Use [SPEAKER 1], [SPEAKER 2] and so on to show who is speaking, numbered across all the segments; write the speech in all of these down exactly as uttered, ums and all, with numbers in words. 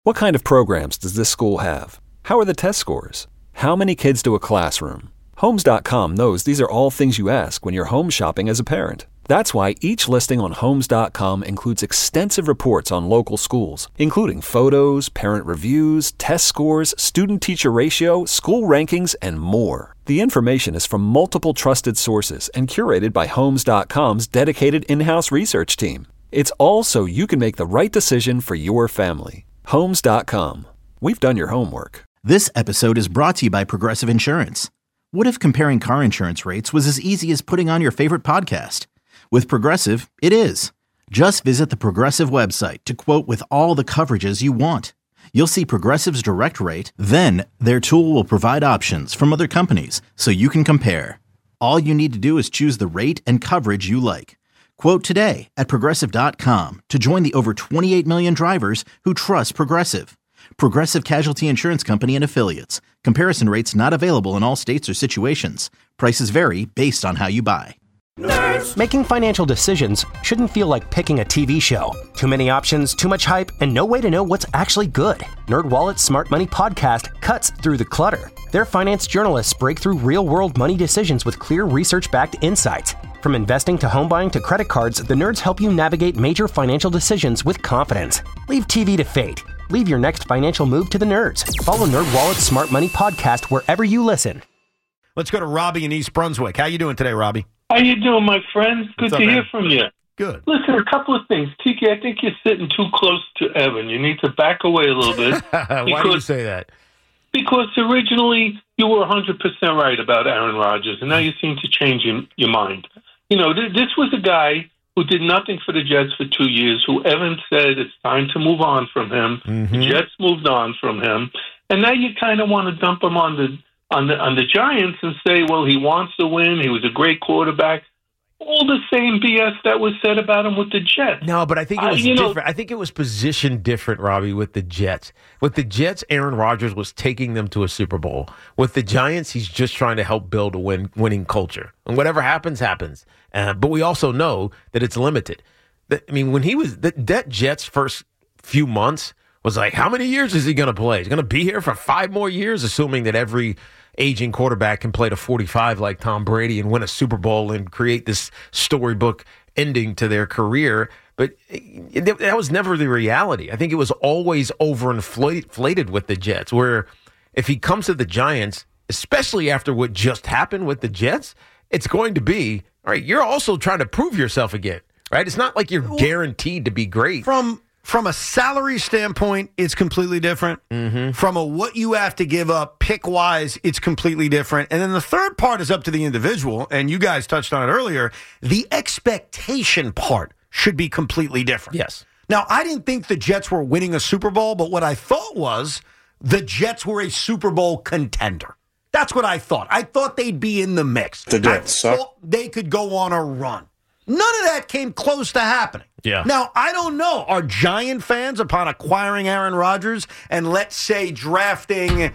[SPEAKER 1] What kind of programs does this school have? How are the test scores? How many kids do a classroom? Homes dot com knows these are all things you ask when you're home shopping as a parent. That's why each listing on Homes dot com includes extensive reports on local schools, including photos, parent reviews, test scores, student-teacher ratio, school rankings, and more. The information is from multiple trusted sources and curated by Homes dot com's dedicated in-house research team. It's all so you can make the right decision for your family. Homes dot com. We've done your homework.
[SPEAKER 2] This episode is brought to you by Progressive Insurance. What if comparing car insurance rates was as easy as putting on your favorite podcast? With Progressive, it is. Just visit the Progressive website to quote with all the coverages you want. You'll see Progressive's direct rate, then their tool will provide options from other companies so you can compare. All you need to do is choose the rate and coverage you like. Quote today at Progressive dot com to join the over twenty-eight million drivers who trust Progressive. Progressive Casualty Insurance Company and Affiliates. Comparison rates not available in all states or situations. Prices vary based on how you buy.
[SPEAKER 3] Nerds. Making financial decisions shouldn't feel like picking a T V show. Too many options, too much hype, and no way to know what's actually good. NerdWallet's Smart Money Podcast cuts through the clutter. Their finance journalists break through real-world money decisions with clear research-backed insights. From investing to home buying to credit cards, the nerds help you navigate major financial decisions with confidence. Leave T V to fate. Leave your next financial move to the nerds. Follow NerdWallet's Smart Money Podcast wherever you listen.
[SPEAKER 4] Let's go to Robbie in East Brunswick. How you doing today, Robbie?
[SPEAKER 5] How you doing, my friend? Good
[SPEAKER 4] What's
[SPEAKER 5] to
[SPEAKER 4] up,
[SPEAKER 5] hear
[SPEAKER 4] man?
[SPEAKER 5] from you.
[SPEAKER 4] Good.
[SPEAKER 5] Listen, a couple of things. Tiki, I think you're sitting too close to Evan. You need to back away a little bit.
[SPEAKER 4] Why
[SPEAKER 5] because,
[SPEAKER 4] do you say that?
[SPEAKER 5] Because originally you were one hundred percent right about Aaron Rodgers, and now you seem to change your, your mind. You know, th- this was a guy who did nothing for the Jets for two years, who Evan said it's time to move on from him.
[SPEAKER 4] Mm-hmm.
[SPEAKER 5] The Jets moved on from him. And now you kind of want to dump him on the, on the, on the Giants and say, well, he wants to win. He was a great quarterback. All the same B S that was said about him with the Jets.
[SPEAKER 4] No, but I think it was
[SPEAKER 5] uh, you
[SPEAKER 4] different.
[SPEAKER 5] Know,
[SPEAKER 4] I think it was positioned different, Robbie, with the Jets. With the Jets, Aaron Rodgers was taking them to a Super Bowl. With the Giants, he's just trying to help build a win, winning culture. And whatever happens, happens. Uh, but we also know that it's limited. That, I mean, when he was, that, that Jets' first few months was like, how many years is he going to play? He's going to be here for five more years, assuming that every aging quarterback can play to forty-five like Tom Brady and win a Super Bowl and create this storybook ending to their career. But it, it, that was never the reality. I think it was always overinflated with the Jets, where if he comes to the Giants, especially after what just happened with the Jets, it's going to be, all right, you're also trying to prove yourself again, right? It's not like you're guaranteed to be great.
[SPEAKER 6] From From a salary standpoint, it's completely different.
[SPEAKER 4] Mm-hmm.
[SPEAKER 6] From a what you have to give up pick-wise, it's completely different. And then the third part is up to the individual, and you guys touched on it earlier. The expectation part should be completely different.
[SPEAKER 4] Yes.
[SPEAKER 6] Now, I didn't think the Jets were winning a Super Bowl, but what I thought was the Jets were a Super Bowl contender. That's what I thought. I thought they'd be in the mix.
[SPEAKER 7] The Jets
[SPEAKER 6] I
[SPEAKER 7] suck.
[SPEAKER 6] thought they could go on a run. None of that came close to happening.
[SPEAKER 4] Yeah.
[SPEAKER 6] Now, I don't know. Are Giant fans, upon acquiring Aaron Rodgers and let's say drafting,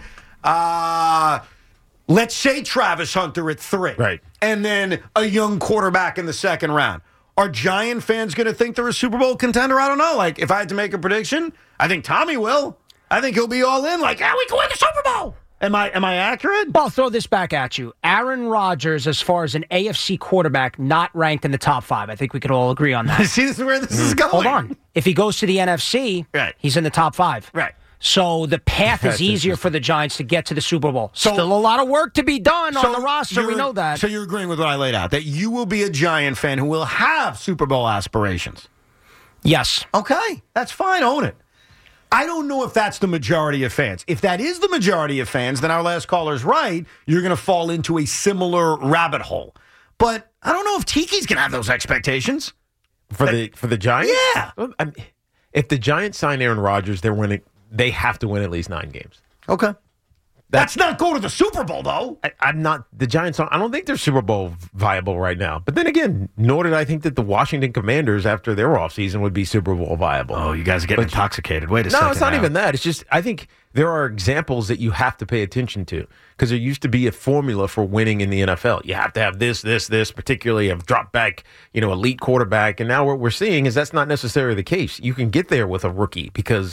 [SPEAKER 6] uh, let's say Travis Hunter at three,
[SPEAKER 4] right,
[SPEAKER 6] and then a young quarterback in the second round, are Giant fans going to think they're a Super Bowl contender? I don't know. Like, if I had to make a prediction, I think Tommy will. I think he'll be all in. Like, yeah, we can win the Super Bowl. Am I am I accurate?
[SPEAKER 8] Well, I'll throw this back at you. Aaron Rodgers, as far as an A F C quarterback, not ranked in the top five. I think we could all agree on that.
[SPEAKER 6] See, this is where this is going.
[SPEAKER 8] Hold on. If he goes to the N F C,
[SPEAKER 6] right,
[SPEAKER 8] he's in the top five.
[SPEAKER 6] Right.
[SPEAKER 8] So the path is easier for the Giants to get to the Super Bowl. So, Still a lot of work to be done so on the roster. We know that.
[SPEAKER 6] So you're agreeing with what I laid out, that you will be a Giant fan who will have Super Bowl aspirations.
[SPEAKER 8] Yes.
[SPEAKER 6] Okay. That's fine. Own it. I don't know if that's the majority of fans. If that is the majority of fans, then our last caller's right. You're going to fall into a similar rabbit hole. But I don't know if Tiki's going to have those expectations.
[SPEAKER 4] For the for the Giants?
[SPEAKER 6] Yeah.
[SPEAKER 4] Well, I mean, if the Giants sign Aaron Rodgers, they're winning. They have to win at least nine games.
[SPEAKER 6] Okay. That's, That's not going to the Super Bowl, though.
[SPEAKER 4] I, I'm not the Giants. I don't think they're Super Bowl viable right now. But then again, nor did I think that the Washington Commanders, after their offseason, would be Super Bowl viable.
[SPEAKER 6] Oh, you guys are getting
[SPEAKER 4] but,
[SPEAKER 6] intoxicated. Wait a
[SPEAKER 4] no,
[SPEAKER 6] second.
[SPEAKER 4] No, it's not
[SPEAKER 6] now.
[SPEAKER 4] even that. It's just I think there are examples that you have to pay attention to because there used to be a formula for winning in the N F L. You have to have this, this, this, particularly a drop back, you know, elite quarterback. And now what we're seeing is that's not necessarily the case. You can get there with a rookie because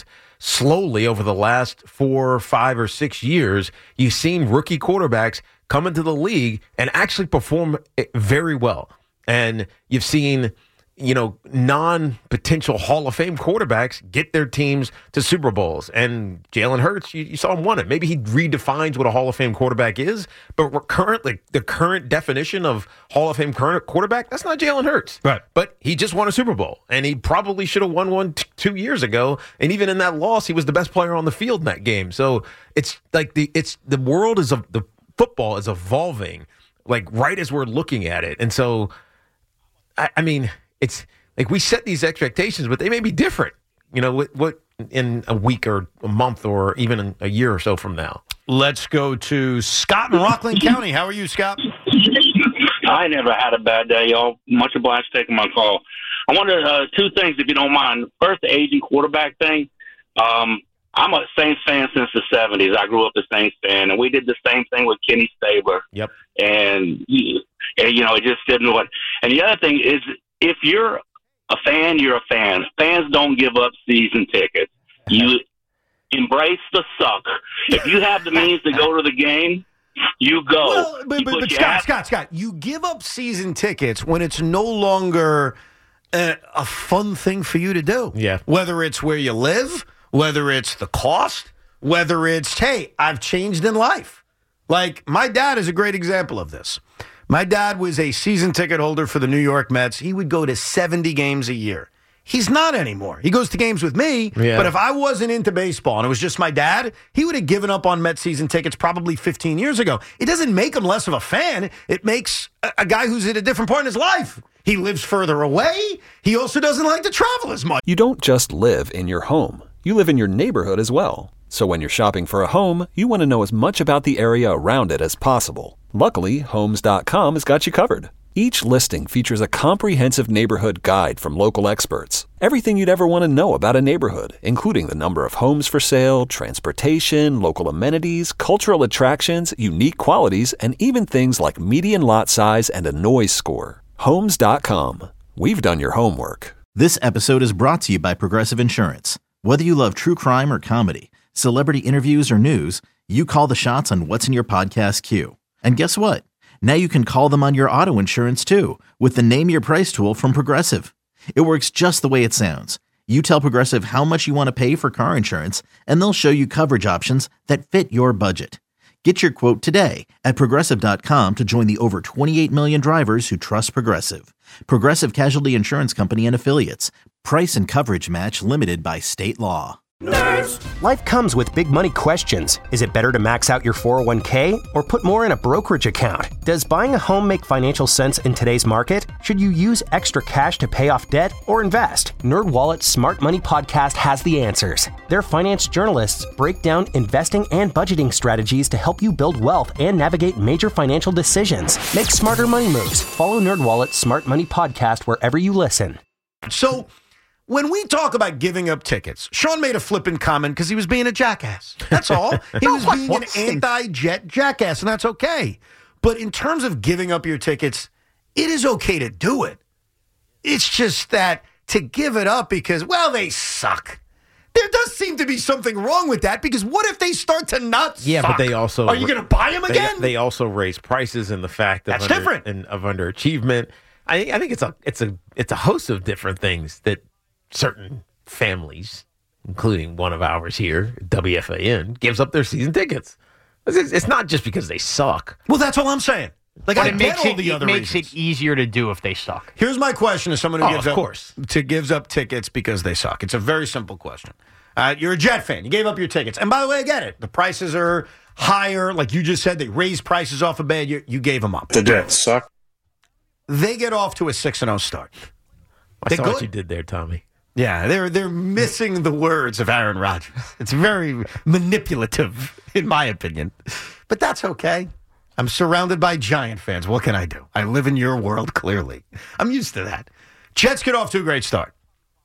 [SPEAKER 4] slowly over the last four, five, or six years, you've seen rookie quarterbacks come into the league and actually perform very well. And you've seen, you know, non-potential Hall of Fame quarterbacks get their teams to Super Bowls. And Jalen Hurts, you, you saw him won it. Maybe he redefines what a Hall of Fame quarterback is, but we're currently the current definition of Hall of Fame current quarterback, that's not Jalen Hurts.
[SPEAKER 6] Right.
[SPEAKER 4] But he just won a Super Bowl, and he probably should have won one t- two years ago. And even in that loss, he was the best player on the field in that game. So it's like the it's the world is of the football is evolving, like right as we're looking at it. And so, I, I mean. It's like we set these expectations, but they may be different, you know, what, what in a week or a month or even in a year or so from now.
[SPEAKER 6] Let's go to Scott in Rockland County. How are you, Scott?
[SPEAKER 7] I never had a bad day, y'all. Much obliged for taking my call. I wonder uh, two things, if you don't mind. First, the aging quarterback thing. Um, I'm a Saints fan since the seventies. I grew up a Saints fan, and we did the same thing with Kenny Stabler.
[SPEAKER 4] Yep.
[SPEAKER 7] And, and you know, it just didn't work. And the other thing is, if you're a fan, you're a fan. Fans don't give up season tickets. You embrace the suck. If you have the means to go to the game, you go.
[SPEAKER 6] Well, but,
[SPEAKER 7] you
[SPEAKER 6] but, but Scott,
[SPEAKER 7] ass-
[SPEAKER 6] Scott, Scott, you give up season tickets when it's no longer a, a fun thing for you to do.
[SPEAKER 4] Yeah.
[SPEAKER 6] Whether it's where you live, whether it's the cost, whether it's, hey, I've changed in life. Like, my dad is a great example of this. My dad was a season ticket holder for the New York Mets. He would go to seventy games a year. He's not anymore. He goes to games with me,
[SPEAKER 4] yeah.
[SPEAKER 6] But if I wasn't into baseball and it was just my dad, he would have given up on Mets season tickets probably fifteen years ago. It doesn't make him less of a fan. It makes a, a guy who's at a different point in his life. He lives further away. He also doesn't like to travel as much.
[SPEAKER 1] You don't just live in your home. You live in your neighborhood as well. So when you're shopping for a home, you want to know as much about the area around it as possible. Luckily, Homes dot com has got you covered. Each listing features a comprehensive neighborhood guide from local experts. Everything you'd ever want to know about a neighborhood, including the number of homes for sale, transportation, local amenities, cultural attractions, unique qualities, and even things like median lot size and a noise score. Homes dot com. We've done your homework.
[SPEAKER 2] This episode is brought to you by Progressive Insurance. Whether you love true crime or comedy, celebrity interviews or news, you call the shots on what's in your podcast queue. And guess what? Now you can call them on your auto insurance too with the Name Your Price tool from Progressive. It works just the way it sounds. You tell Progressive how much you want to pay for car insurance, and they'll show you coverage options that fit your budget. Get your quote today at Progressive dot com to join the over twenty-eight million drivers who trust Progressive. Progressive Casualty Insurance Company and Affiliates. Price and coverage match limited by state law.
[SPEAKER 3] Nerds! Life comes with big money questions. Is it better to max out your four oh one k or put more in a brokerage account? Does buying a home make financial sense in today's market? Should you use extra cash to pay off debt or invest? NerdWallet's Smart Money Podcast has the answers. Their finance journalists break down investing and budgeting strategies to help you build wealth and navigate major financial decisions. Make smarter money moves. Follow NerdWallet's Smart Money Podcast wherever you listen.
[SPEAKER 6] So, when we talk about giving up tickets, Sean made a flippant comment because he was being a jackass. That's all. He was being an anti-Jet jackass, and that's okay. But in terms of giving up your tickets, it is okay to do it. It's just that to give it up because, well, they suck. There does seem to be something wrong with that because what if they start to not
[SPEAKER 4] yeah,
[SPEAKER 6] suck?
[SPEAKER 4] but they also
[SPEAKER 6] Are you going to buy them
[SPEAKER 4] they,
[SPEAKER 6] again?
[SPEAKER 4] They also raise prices and the fact of
[SPEAKER 6] That's
[SPEAKER 4] under,
[SPEAKER 6] different.
[SPEAKER 4] and of underachievement. I, I think it's a it's a it's a host of different things that certain families, including one of ours here, W F A N, gives up their season tickets. It's, it's not just because they suck.
[SPEAKER 6] Well, that's all I'm saying. Like,
[SPEAKER 9] But
[SPEAKER 6] I
[SPEAKER 9] it
[SPEAKER 6] get
[SPEAKER 9] makes
[SPEAKER 6] all
[SPEAKER 9] it,
[SPEAKER 6] the
[SPEAKER 9] it
[SPEAKER 6] other
[SPEAKER 9] makes
[SPEAKER 6] reasons.
[SPEAKER 9] it easier to do if they suck.
[SPEAKER 6] Here's my question to someone who
[SPEAKER 4] Oh,
[SPEAKER 6] gives
[SPEAKER 4] of
[SPEAKER 6] up
[SPEAKER 4] course.
[SPEAKER 6] to gives up tickets because they suck. It's a very simple question. Uh, you're a Jet fan. You gave up your tickets. And by the way, I get it. The prices are higher. Like you just said, they raised prices off a bed. You, you gave them up.
[SPEAKER 10] The Jets suck.
[SPEAKER 6] They get off to a six and oh start.
[SPEAKER 4] I
[SPEAKER 6] They're
[SPEAKER 4] saw
[SPEAKER 6] good.
[SPEAKER 4] what you did there, Tommy.
[SPEAKER 6] Yeah, they're they're missing the words of Aaron Rodgers. It's very manipulative, in my opinion. But that's okay. I'm surrounded by Giant fans. What can I do? I live in your world, clearly. I'm used to that. Jets get off to a great start.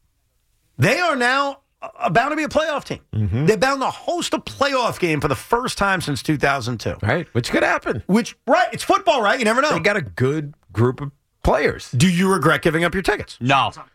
[SPEAKER 6] They are now uh, bound to be a playoff team.
[SPEAKER 4] Mm-hmm.
[SPEAKER 6] They're bound to host a playoff game for the first time since two thousand two.
[SPEAKER 4] Right, which could happen.
[SPEAKER 6] Which, right, it's football, right? You never know.
[SPEAKER 4] They got a good group of players.
[SPEAKER 6] Do you regret giving up your tickets?
[SPEAKER 9] No.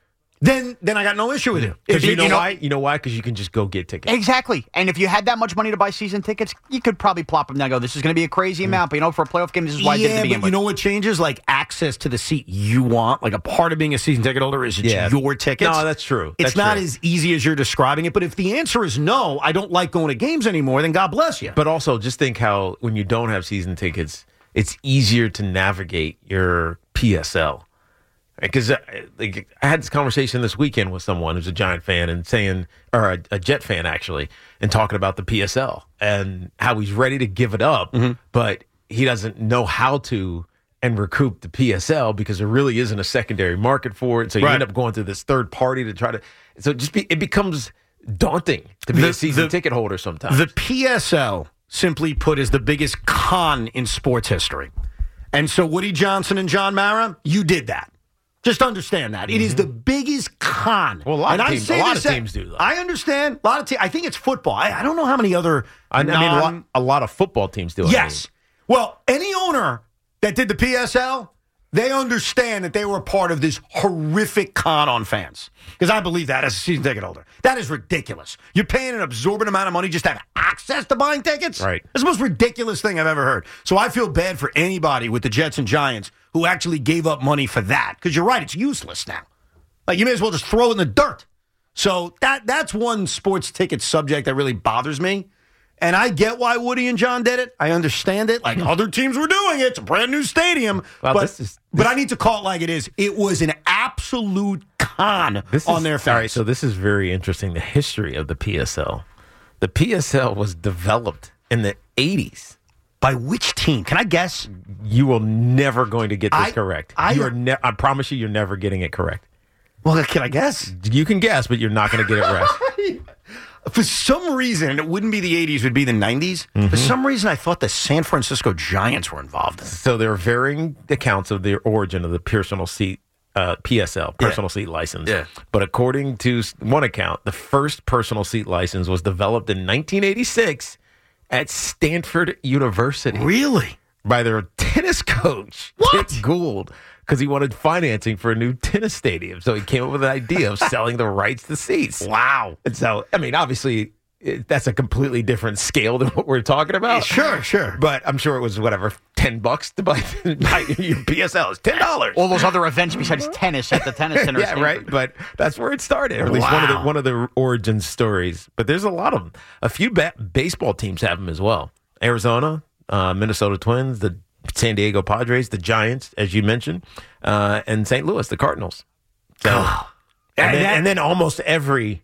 [SPEAKER 6] then then I got no issue with it.
[SPEAKER 4] Because
[SPEAKER 6] If
[SPEAKER 4] you, know
[SPEAKER 9] you know-
[SPEAKER 4] why? You know why? Because you can just go get tickets.
[SPEAKER 9] Exactly. And if you had that much money to buy season tickets, you could probably plop them down and go, this is going to be a crazy amount. But, you know, for a playoff game, this is why I did it to
[SPEAKER 6] Yeah,
[SPEAKER 9] begin
[SPEAKER 6] but
[SPEAKER 9] with.
[SPEAKER 6] you know what changes? Like access to the seat you want. Like a part of being a season ticket holder is it's
[SPEAKER 4] Yeah.
[SPEAKER 6] your tickets.
[SPEAKER 4] No, that's true.
[SPEAKER 6] It's
[SPEAKER 4] That's
[SPEAKER 6] not
[SPEAKER 4] true.
[SPEAKER 6] as easy as you're describing it. But if the answer is no, I don't like going to games anymore, then God bless you.
[SPEAKER 4] But also, just think how when you don't have season tickets, it's easier to navigate your P S L. Because like, I had this conversation this weekend with someone who's a Giant fan and saying, or a, a Jet fan actually, and talking about the P S L and how he's ready to give it up,
[SPEAKER 6] Mm-hmm.
[SPEAKER 4] but he doesn't know how to and recoup the P S L because there really isn't a secondary market for it. So you
[SPEAKER 6] Right.
[SPEAKER 4] end up going to this third party to try to. So it just be, it becomes daunting to be
[SPEAKER 6] The-
[SPEAKER 4] a season
[SPEAKER 6] the-
[SPEAKER 4] ticket holder sometimes.
[SPEAKER 6] The P S L, simply put, is the biggest con in sports history. And so Woody Johnson and John Mara, you did that. Just understand that. It is the biggest con.
[SPEAKER 4] Mm-hmm. Well, a lot
[SPEAKER 6] and
[SPEAKER 4] of
[SPEAKER 6] I
[SPEAKER 4] teams-
[SPEAKER 6] say
[SPEAKER 4] a lot
[SPEAKER 6] this
[SPEAKER 4] of
[SPEAKER 6] at-
[SPEAKER 4] teams do, though.
[SPEAKER 6] I understand. A lot of te- I think it's football. I, I don't know how many other
[SPEAKER 4] I, I mean, a
[SPEAKER 6] non-
[SPEAKER 4] lot, a lot of football teams do it.
[SPEAKER 6] Yes. Well, any owner that did the P S L, they understand that they were a part of this horrific con on fans. Because I believe that as a season ticket holder. That is ridiculous. You're paying an absorbent amount of money just to have access to buying tickets?
[SPEAKER 4] Right.
[SPEAKER 6] That's the most ridiculous thing I've ever heard. So I feel bad for anybody with the Jets and Giants who actually gave up money for that. Because you're right, it's useless now. Like, you may as well just throw it in the dirt. So that that's one sports ticket subject that really bothers me. And I get why Woody and John did it. I understand it. Like other teams were doing it. It's a brand new stadium.
[SPEAKER 4] Wow,
[SPEAKER 6] but,
[SPEAKER 4] this is-
[SPEAKER 6] but I need to call it like it is. It was an absolute con
[SPEAKER 4] This
[SPEAKER 6] on
[SPEAKER 4] is,
[SPEAKER 6] their fans.
[SPEAKER 4] All right, so this is very interesting. The history of the P S L. The P S L was developed in the eighties.
[SPEAKER 6] By which team? Can I guess?
[SPEAKER 4] You will never going to get this
[SPEAKER 6] I-
[SPEAKER 4] correct.
[SPEAKER 6] I-
[SPEAKER 4] you are ne- I promise you, you're never getting it correct.
[SPEAKER 6] Well, can I guess?
[SPEAKER 4] You can guess, but you're not going to get it right.
[SPEAKER 6] For some reason, and it wouldn't be the eighties, it would be the nineties.
[SPEAKER 4] Mm-hmm.
[SPEAKER 6] For some reason, I thought the San Francisco Giants were involved in it.
[SPEAKER 4] So there are varying accounts of the origin of the personal seat uh, P S L, personal seat license.
[SPEAKER 6] Yeah.
[SPEAKER 4] But according to s- one account, the first personal seat license was developed in nineteen eighty-six at Stanford University.
[SPEAKER 6] Really?
[SPEAKER 4] By their tennis coach,
[SPEAKER 6] What?
[SPEAKER 4] Dick Gould, because he wanted financing for a new tennis stadium. So he came up with an idea of selling the rights to seats.
[SPEAKER 6] Wow.
[SPEAKER 4] And so, I mean, obviously, it, that's a completely different scale than what we're talking about.
[SPEAKER 6] Sure, sure.
[SPEAKER 4] But I'm sure it was, whatever, ten bucks to buy, buy your P S L. It's ten dollars.
[SPEAKER 9] All those other events besides tennis at the tennis center.
[SPEAKER 4] Yeah, right. But that's where it started. Or at least one of the
[SPEAKER 6] Wow.
[SPEAKER 4] one of the origin stories. But there's a lot of them. A few ba- baseball teams have them as well. Arizona, uh, Minnesota Twins, the San Diego Padres, the Giants, as you mentioned, uh, and Saint Louis, the Cardinals. So, and, then, and then almost every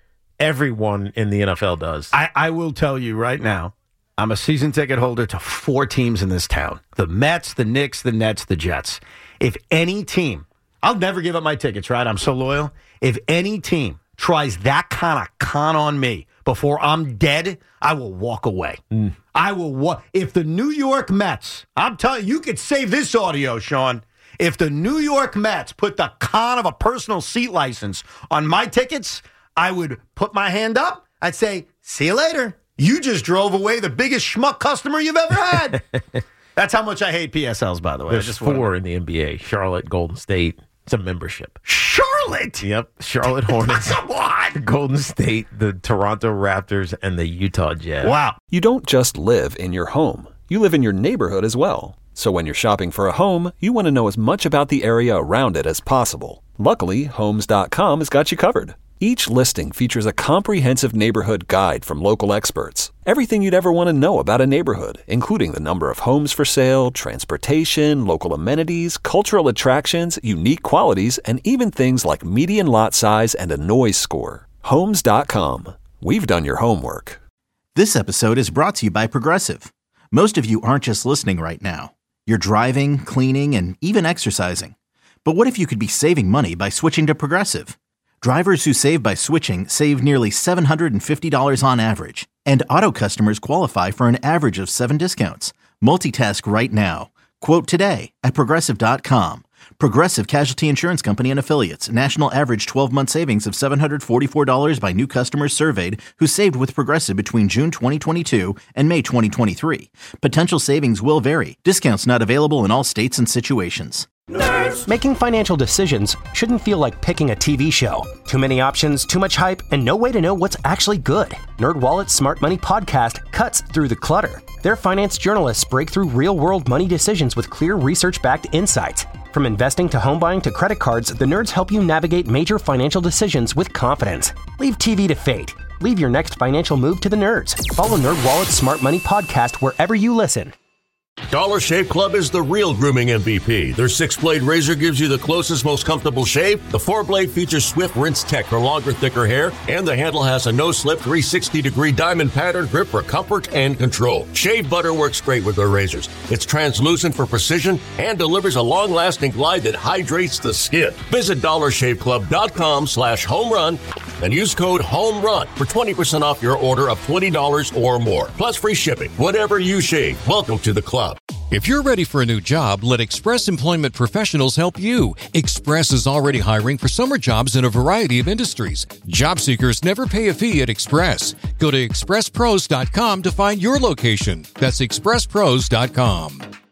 [SPEAKER 4] everyone in the N F L does.
[SPEAKER 6] I, I will tell you right now, I'm a season ticket holder to four teams in this town. The Mets, the Knicks, the Nets, the Jets. If any team, I'll never give up my tickets, right? I'm so loyal. If any team tries that kind of con on me before I'm dead, I will walk away.
[SPEAKER 4] Mm.
[SPEAKER 6] I will walk. If the New York Mets, I'm telling you, you could save this audio, Sean. If the New York Mets put the con of a personal seat license on my tickets, I would put my hand up. I'd say, see you later. You just drove away the biggest schmuck customer you've ever had. That's how much I hate P S Ls, by the way.
[SPEAKER 4] There's
[SPEAKER 6] I just
[SPEAKER 4] four
[SPEAKER 6] wanted-
[SPEAKER 4] in the N B A: Charlotte, Golden State. It's a membership.
[SPEAKER 6] Charlotte?
[SPEAKER 4] Yep, Charlotte Hornets,
[SPEAKER 6] Come on.
[SPEAKER 4] Golden State, the Toronto Raptors, and the Utah Jazz.
[SPEAKER 6] Wow.
[SPEAKER 1] You don't just live in your home, you live in your neighborhood as well. So when you're shopping for a home, you want to know as much about the area around it as possible. Luckily, Homes dot com has got you covered. Each listing features a comprehensive neighborhood guide from local experts. Everything you'd ever want to know about a neighborhood, including the number of homes for sale, transportation, local amenities, cultural attractions, unique qualities, and even things like median lot size and a noise score. Homes dot com. We've done your homework.
[SPEAKER 2] This episode is brought to you by Progressive. Most of you aren't just listening right now. You're driving, cleaning, and even exercising. But what if you could be saving money by switching to Progressive? Drivers who save by switching save nearly seven hundred fifty dollars on average. And auto customers qualify for an average of seven discounts. Multitask right now. Quote today at Progressive dot com. Progressive Casualty Insurance Company and Affiliates. National average twelve-month savings of seven hundred forty-four dollars by new customers surveyed who saved with Progressive between June twenty twenty-two and May twenty twenty-three. Potential savings will vary. Discounts not available in all states and situations.
[SPEAKER 3] Nerds. Making financial decisions shouldn't feel like picking a T V show. Too many options, too much hype, and no way to know what's actually good. NerdWallet's Smart Money Podcast cuts through the clutter. Their finance journalists break through real-world money decisions with clear research-backed insights. From investing to home buying to credit cards, the nerds help you navigate major financial decisions with confidence. Leave T V to fate. Leave your next financial move to the nerds. Follow NerdWallet's Smart Money Podcast wherever you listen.
[SPEAKER 10] Dollar Shave Club is the real grooming M V P. Their six-blade razor gives you the closest, most comfortable shave. The four-blade features Swift Rinse Tech for longer, thicker hair. And the handle has a no-slip three sixty degree diamond pattern grip for comfort and control. Shave butter works great with their razors. It's translucent for precision and delivers a long-lasting glide that hydrates the skin. Visit dollar shave club dot com slash home run and use code HOMERUN for twenty percent off your order of twenty dollars or more. Plus free shipping. Whatever you shave, welcome to the club.
[SPEAKER 11] If you're ready for a new job, let Express Employment Professionals help you. Express is already hiring for summer jobs in a variety of industries. Job seekers never pay a fee at Express. Go to express pros dot com to find your location. That's express pros dot com.